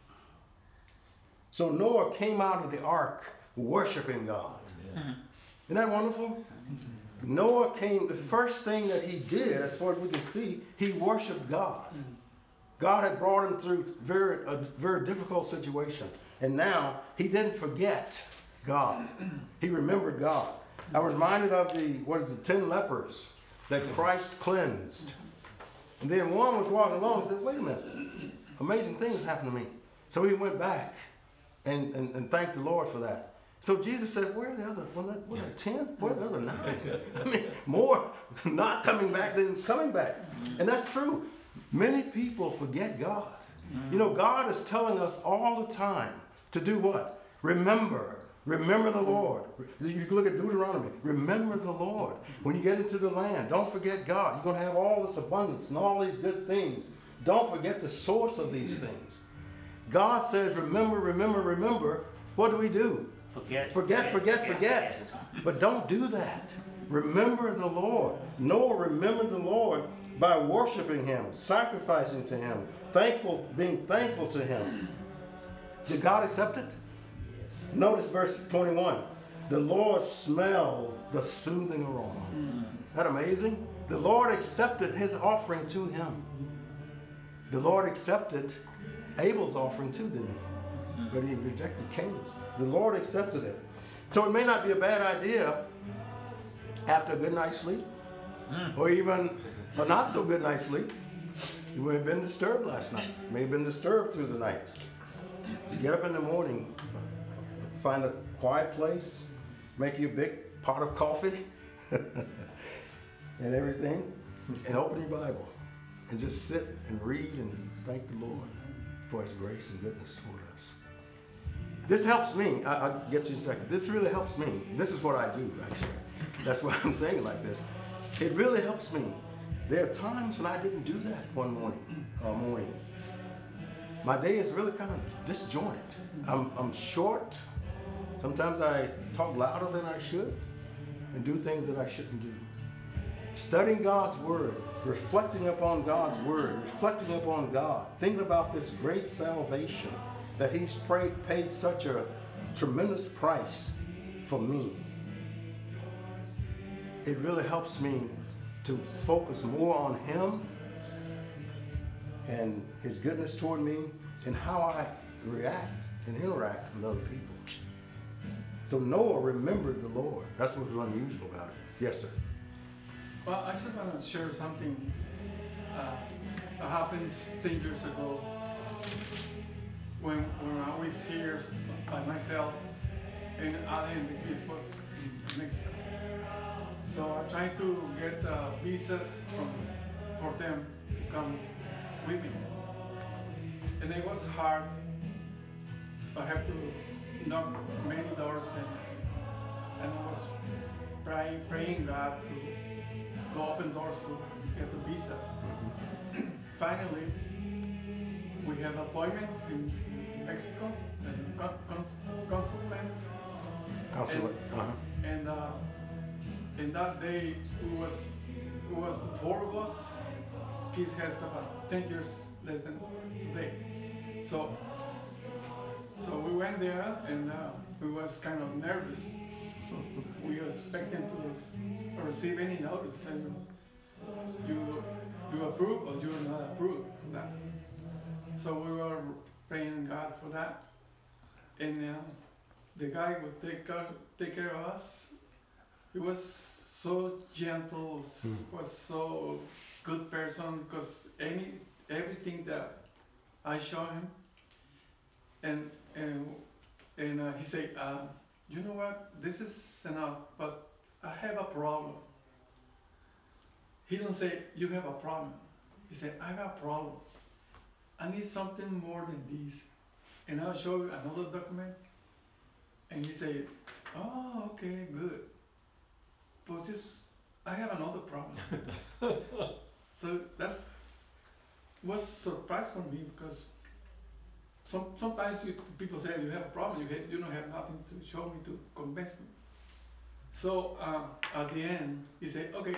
So Noah came out of the ark worshiping God. Isn't that wonderful? Noah came, the first thing that he did, as far as we can see, he worshiped God. God had brought him through very, a very difficult situation. And now he didn't forget God. He remembered God. I was reminded of the, what is the ten lepers that Christ cleansed. And then one was walking along and said, wait a minute, amazing things happened to me. So he went back and, and, and thank the Lord for that. So Jesus said, where are the other, were there, were there ten? Where are the other nine? I mean, more not coming back than coming back. And that's true. Many people forget God. You know, God is telling us all the time to do what? Remember. Remember the Lord. You can look at Deuteronomy. Remember the Lord. When you get into the land, don't forget God. You're going to have all this abundance and all these good things. Don't forget the source of these things. God says, remember, remember, remember. What do we do? Forget, Forget, forget, forget. But don't do that. Remember the Lord. Noah remembered the Lord by worshiping Him, sacrificing to Him, thankful, being thankful to Him. Did God accept it? Notice verse twenty-one. The Lord smelled the soothing aroma. Isn't that amazing? The Lord accepted his offering to him. The Lord accepted Abel's offering too, didn't he? But he rejected Cain's. The Lord accepted it. So it may not be a bad idea after a good night's sleep, or even a not so good night's sleep. You may have been disturbed last night. You may have been disturbed through the night. To get up in the morning, find a quiet place, make you a big pot of coffee and everything, and open your Bible and just sit and read and thank the Lord for his grace and goodness toward us. This helps me. I, I'll get to you in a second. This really helps me. This is what I do, actually. That's why I'm saying it like this. It really helps me. There are times when I didn't do that one morning or morning. My day is really kind of disjointed. I'm, I'm short. Sometimes I talk louder than I should and do things that I shouldn't do. Studying God's Word, reflecting upon God's Word, reflecting upon God, thinking about this great salvation that He's prayed, paid such a tremendous price for me. It really helps me to focus more on Him and His goodness toward me and how I react and interact with other people. So Noah remembered the Lord. That's what was unusual about it. Yes, sir. Well, I just want to share something uh, that happened ten years ago when, when I was here by myself and Ali and the kids was in Mexico. So I tried to get uh, visas from, for them to come with me. And it was hard. I have to knock many doors and, and I was praying, praying God to, to open doors to get the visas. Finally, we have an appointment in Mexico, and con- cons- consulate. Consulate. Uh-huh. And uh, in that day, we was we was the four of us. Kids has about ten years less than today. So so we went there, and uh, we was kind of nervous. We were expecting to receive any notice, and you you approve or you're not approved of that. So we were praying God for that, and uh, the guy would take care, take care of us. He was so gentle, Mm. was so good person, because any everything that I show him, and and and uh, he said, uh, you know what, this is enough, but I have a problem. He didn't say, you have a problem. He said, I have a problem. I need something more than this. And I'll show you another document. And he said, oh, okay, good. But just, I have another problem. So that's was surprise for me, because some, sometimes you, people say you have a problem, you, have, you don't have nothing to show me to convince me. So uh, at the end, he said, okay,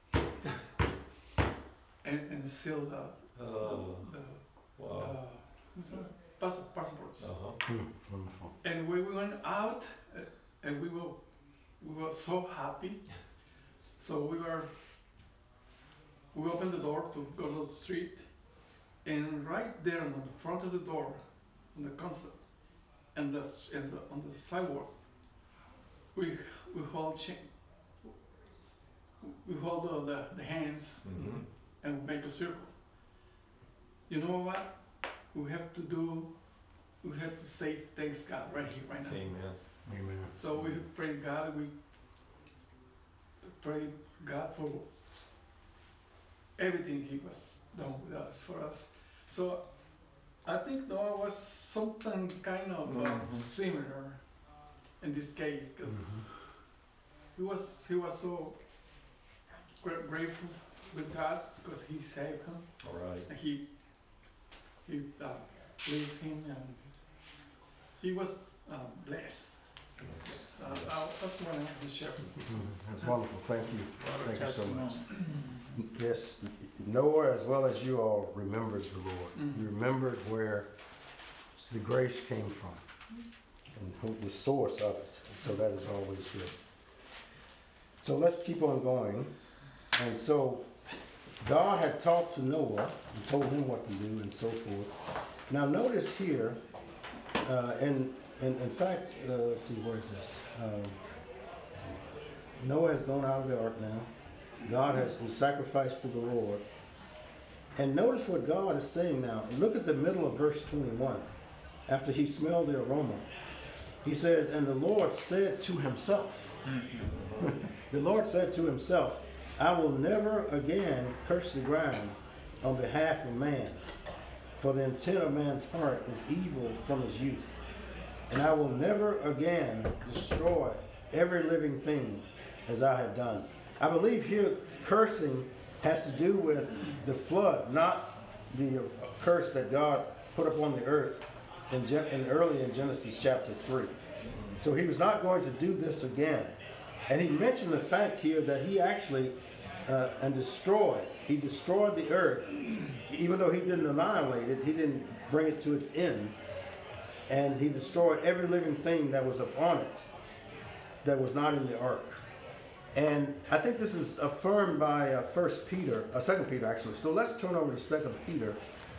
and, and seal the, Oh, the wow. uh, what's that? Pass, passports. Uh-huh. Mm, wonderful. And when we went out, uh, and we were we were so happy. So we were we opened the door to go to the street, and right there on the front of the door, on the console, and the, and the on the sidewalk, we we hold cha- we hold the, the, the hands Mhm. and make a circle. You know what? We have to do we have to say thanks God right here, right now. Amen. Amen. So we pray God, we pray God for everything He was done with us, for us. So I think Noah was something kind of uh, Mhm. similar in this case, because he was he was so gra- grateful with God because He saved him, All right. and He He uh, pleased him, and he was uh, blessed. So I, that's what I have to share. That's wonderful. Thank you. Thank you so much. Testimony. Yes, Noah, as well as you all, remembered the Lord. Mhm. You remembered where the grace came from and who, the source of it. And so that is always good. So let's keep on going. And so God had talked to Noah and told him what to do and so forth. Now notice here, uh, and, and in fact, uh, let's see, where is this? Um, Noah has gone out of the ark now. God has he sacrificed to the Lord. And notice what God is saying now. Look at the middle of verse twenty-one. After he smelled the aroma, he says, and the Lord said to himself, the Lord said to himself, I will never again curse the ground on behalf of man, for the intent of man's heart is evil from his youth. And I will never again destroy every living thing as I have done. I believe here cursing has to do with the flood, not the curse that God put upon the earth in, Gen- in early in Genesis chapter three. So he was not going to do this again. And he mentioned the fact here that he actually uh, and destroyed. He destroyed the earth, even though he didn't annihilate it. He didn't bring it to its end, and he destroyed every living thing that was upon it that was not in the ark. And I think this is affirmed by uh, First Peter, uh, Second Peter actually. So let's turn over to Second Peter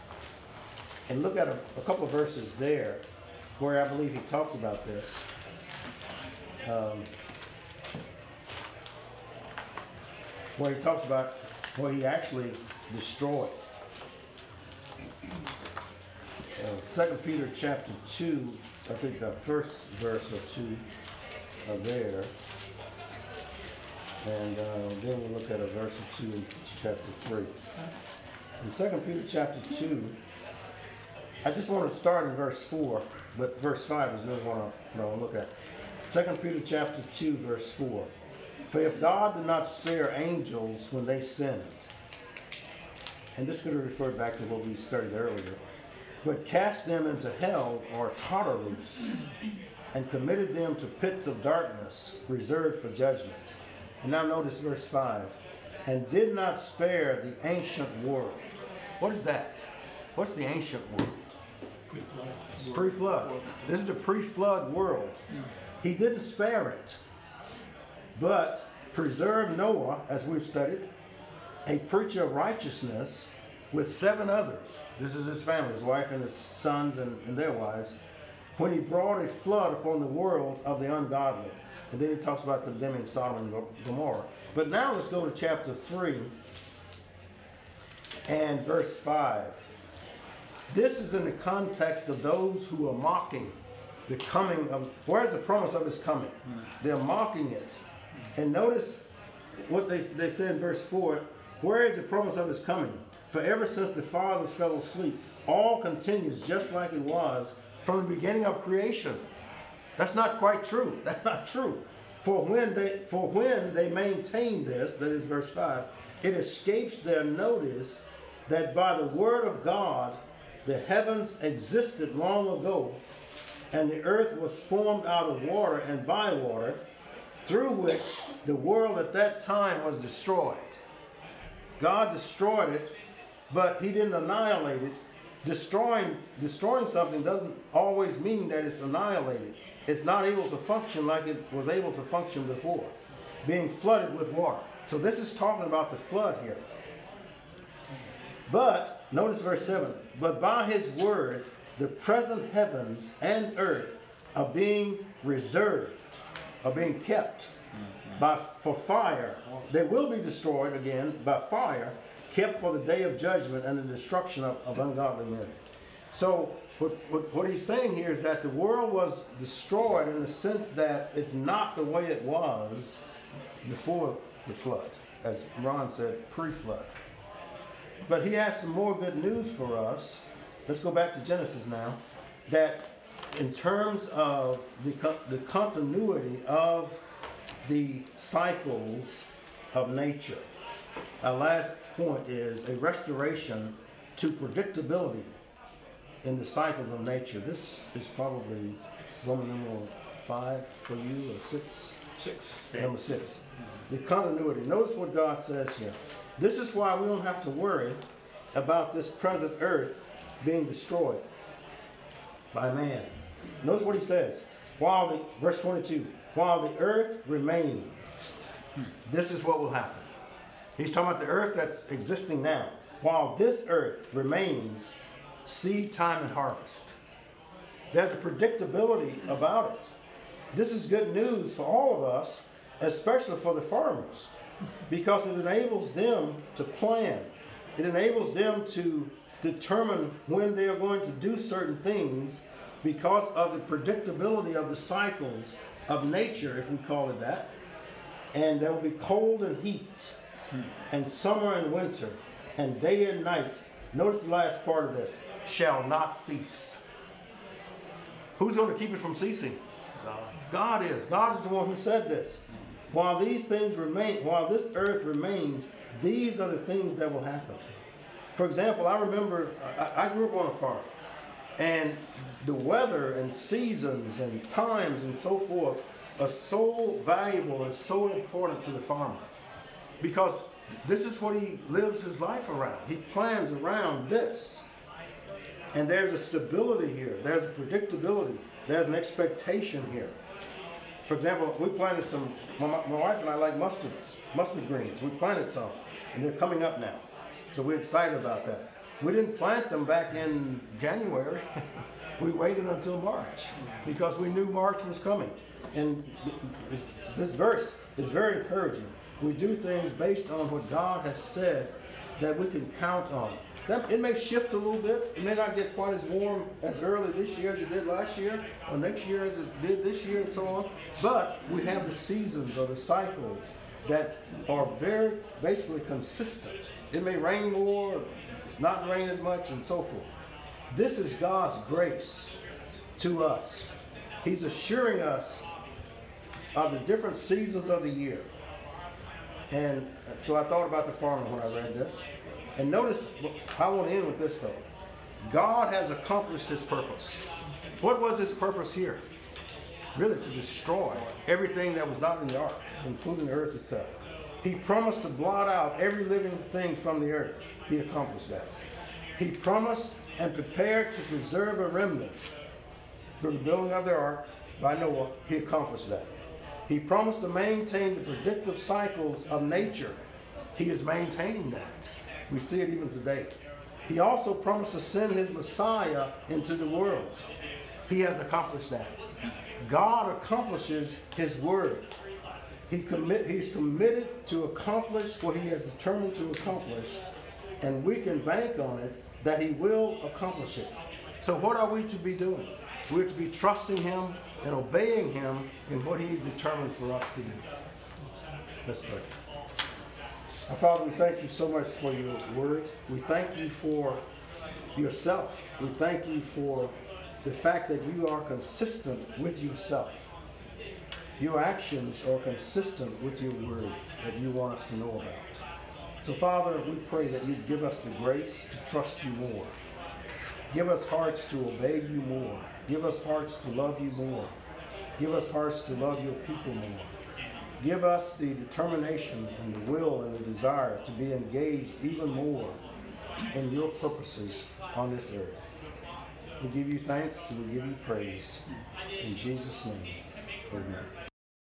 and look at a, a couple of verses there where I believe he talks about this. Um, where he talks about what he actually destroyed. Uh, Second Peter chapter two, I think the first verse or two are there. And uh, then we'll look at a verse or two in chapter three. In Second Peter chapter two, I just want to start in verse four, but verse five is really what I want to look at. Second Peter chapter two, verse four. For if God did not spare angels when they sinned, and this could have referred back to what we studied earlier, but cast them into hell or Tartarus, and committed them to pits of darkness reserved for judgment. And now notice verse five. And did not spare the ancient world. What is that? What's the ancient world? Pre-flood. This is the pre-flood world. He didn't spare it, but preserved Noah, as we've studied, a preacher of righteousness, with seven others. This is his family, his wife and his sons and, and their wives, when he brought a flood upon the world of the ungodly. And then he talks about condemning Sodom and Gomorrah. But now let's go to chapter three and verse five. This is in the context of those who are mocking the coming of, where's the promise of his coming? They're mocking it. And notice what they, they say in verse four, where is the promise of his coming? For ever since the fathers fell asleep, all continues just like it was from the beginning of creation. That's not quite true. That's not true. For when they for when they maintain this, that is verse five, it escapes their notice that by the word of God the heavens existed long ago, and the earth was formed out of water and by water, through which the world at that time was destroyed. God destroyed it, but he didn't annihilate it. Destroying destroying something doesn't always mean that it's annihilated. It's not able to function like it was able to function before, being flooded with water. So this is talking about the flood here. But, notice verse seven, but by his word, the present heavens and earth are being reserved, are being kept by, for fire. They will be destroyed again by fire, kept for the day of judgment and the destruction of, of ungodly men. So what, what, what he's saying here is that the world was destroyed in the sense that it's not the way it was before the flood, as Ron said, pre-flood. But he has some more good news for us. Let's go back to Genesis now. That in terms of the, co- the continuity of the cycles of nature, our last point is a restoration to predictability in the cycles of nature. This is probably Roman number five for you, or six? Six. Number six. The continuity. Notice what God says here. This is why we don't have to worry about this present earth being destroyed by man. Notice what he says. While the, verse twenty-two, while the earth remains, this is what will happen. He's talking about the earth that's existing now. While this earth remains, seed time and harvest. There's a predictability about it. This is good news for all of us, especially for the farmers, because it enables them to plan. It enables them to determine when they are going to do certain things because of the predictability of the cycles of nature, if we call it that. And there will be cold and heat, and summer and winter, and day and night. Notice the last part of this, shall not cease. Who's going to keep it from ceasing? God. God is. God is the one who said this. While these things remain, while this earth remains, these are the things that will happen. For example, I remember, I, I grew up on a farm, and the weather and seasons and times and so forth are so valuable and so important to the farmer, because this is what he lives his life around. He plans around this. And there's a stability here. There's a predictability. There's an expectation here. For example, we planted some, my, my wife and I like mustards, mustard greens. We planted some, and they're coming up now. So we're excited about that. We didn't plant them back in January. We waited until March because we knew March was coming. And this, this verse is very encouraging. We do things based on what God has said that we can count on. That, it may shift a little bit. It may not get quite as warm as early this year as it did last year, or next year as it did this year, and so on. But we have the seasons or the cycles that are very basically consistent. It may rain more, not rain as much, and so forth. This is God's grace to us. He's assuring us of the different seasons of the year. And so I thought about the farmer when I read this. And notice, I want to end with this though. God has accomplished his purpose. What was his purpose here? Really to destroy everything that was not in the ark, including the earth itself. He promised to blot out every living thing from the earth. He accomplished that. He promised and prepared to preserve a remnant through the building of the ark by Noah. He accomplished that. He promised to maintain the predictive cycles of nature. He is maintaining that. We see it even today. He also promised to send his Messiah into the world. He has accomplished that. God accomplishes his word. He commit, he's committed to accomplish what he has determined to accomplish, and we can bank on it that he will accomplish it. So what are we to be doing? We're to be trusting him and obeying him in what he's determined for us to do. Let's pray. Our Father, we thank you so much for your word. We thank you for yourself. We thank you for the fact that you are consistent with yourself. Your actions are consistent with your word that you want us to know about. So Father, we pray that you give us the grace to trust you more. Give us hearts to obey you more. Give us hearts to love you more. Give us hearts to love your people more. Give us the determination and the will and the desire to be engaged even more in your purposes on this earth. We give you thanks and we give you praise. In Jesus' name, amen.